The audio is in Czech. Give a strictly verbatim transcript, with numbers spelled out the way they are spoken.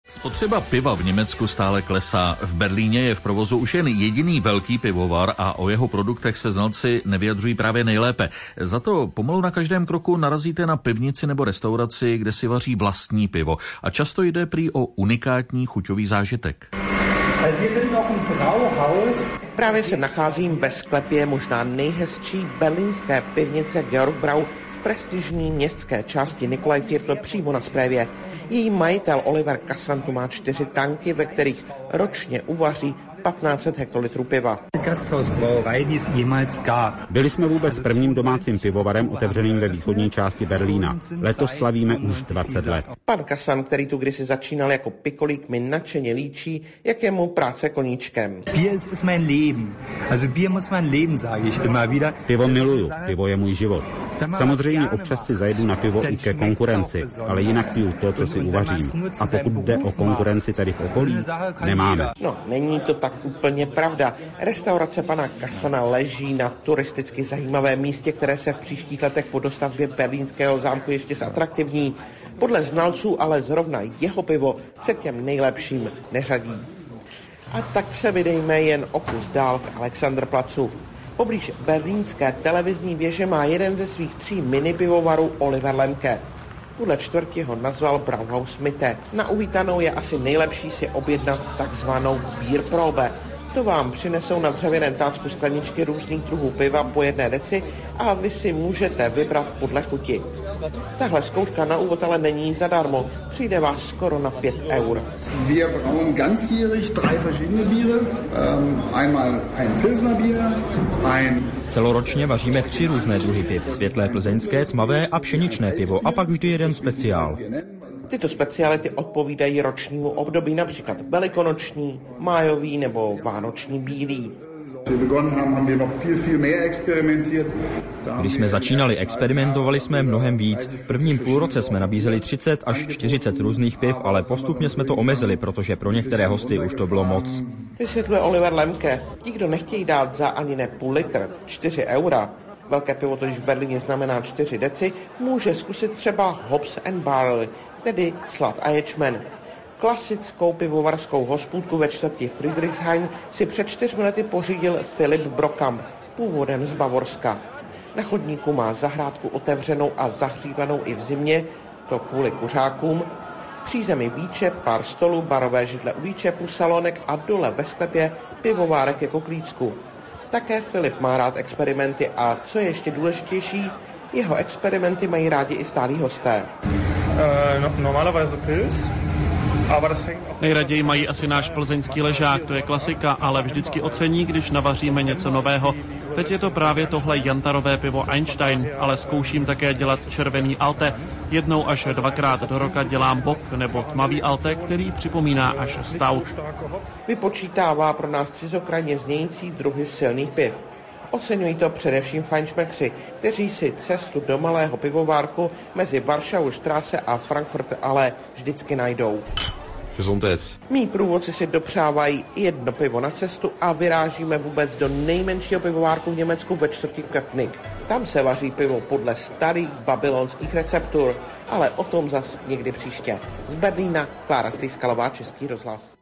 Spotřeba piva v Německu stále klesá. V Berlíně je v provozu už jen jediný velký pivovar a o jeho produktech se znalci nevyjadřují právě nejlépe. Za to pomalu na každém kroku narazíte na pivnici nebo restauraci, kde si vaří vlastní pivo. A často jde prý o unikátní chuťový zážitek. Právě se nacházím ve sklepě možná nejhezčí berlínské pivnice Georg Brau v prestižní městské části Nikolajviertel přímo na Správě. Její majitel Oliver Kassan tu má čtyři tanky, ve kterých ročně uvaří patnáct set hektolitrů piva. Byli jsme vůbec prvním domácím pivovarem otevřeným ve východní části Berlína. Letos slavíme už dvacet let. Pan Kassan, který tu kdysi začínal jako pikolík, mi nadšeně líčí, jak je mu práce koníčkem. Pivo miluju, pivo je můj život. Samozřejmě občas si zajedu na pivo i ke konkurenci, ale jinak piju to, co si uvařím. A pokud jde o konkurenci tady v okolí, nemáme. No, není to tak úplně pravda. Restaurace pana Kassana leží na turisticky zajímavém místě, které se v příštích letech po dostavbě berlínského zámku ještě zatraktivní. Podle znalců ale zrovna jeho pivo se k těm nejlepším neřadí. A tak se vydejme jen o kus dál k Alexanderplatzu. Poblíž berlínské televizní věže má jeden ze svých tří mini pivovarů Oliver Lemke. Tuhle čtvrtě ho nazval Brauhaus Mitte. Na uvítanou je asi nejlepší si objednat takzvanou Bierprobe. To vám přinesou na dřevěném tácku skleničky různých druhů piva po jedné deci a vy si můžete vybrat podle chuti. Tahle zkouška na úvod ale není zadarmo. Přijde vás skoro na pět eur. Wir brauen ganzjährig drei verschiedene Biere. Um, einmal ein Pilsner Bier, ein... Celoročně vaříme tři různé druhy piv. Světlé plzeňské, tmavé a pšeničné pivo a pak vždy jeden speciál. Tyto speciality odpovídají ročnímu období, například velikonoční, májový nebo vánoční bílý. Když jsme začínali, experimentovali jsme mnohem víc. V prvním půlroce jsme nabízeli třicet až čtyřicet různých piv, ale postupně jsme to omezili, protože pro některé hosty už to bylo moc. Vysvětluje Oliver Lemke. Ti, kdo nechtějí dát za ani ne půl litr, čtyři eura, velké pivo totiž v Berlíně znamená čtyři deci, může zkusit třeba Hops and Barley, tedy slad a ječmen. Klasickou pivovarskou hospůdku ve čtvrti Friedrichshain si před čtyřmi lety pořídil Philipp Brockamp, původem z Bavorska. Na chodníku má zahrádku otevřenou a zahřívanou i v zimě, to kvůli kuřákům. V přízemí výčep, pár stolů, barové židle u výčepu, salonek a dole ve sklepě pivovárek jako klícku. Také Filip má rád experimenty a co je ještě důležitější, jeho experimenty mají rádi i stálí hosté. Nejraději mají asi náš plzeňský ležák, to je klasika, ale vždycky ocení, když navaříme něco nového. Teď je to právě tohle jantarové pivo Einstein, ale zkouším také dělat červený Alte. Jednou až dvakrát do roka dělám Bock nebo tmavý Alte, který připomíná až stout. Vypočítává pro nás cizokrajně znějící druhy silných piv. Oceňují to především fajnšmekři, kteří si cestu do malého pivovárku mezi Warschaustraße a Frankfurt ale vždycky najdou. Gesundheit. Mí průvodci si dopřávají jedno pivo na cestu a vyrážíme vůbec do nejmenšího pivovárku v Německu ve čtvrti Köpenick. Tam se vaří pivo podle starých babylonských receptur, ale o tom zas někdy příště. Z Berlína Klára Stejskalová, Český rozhlas.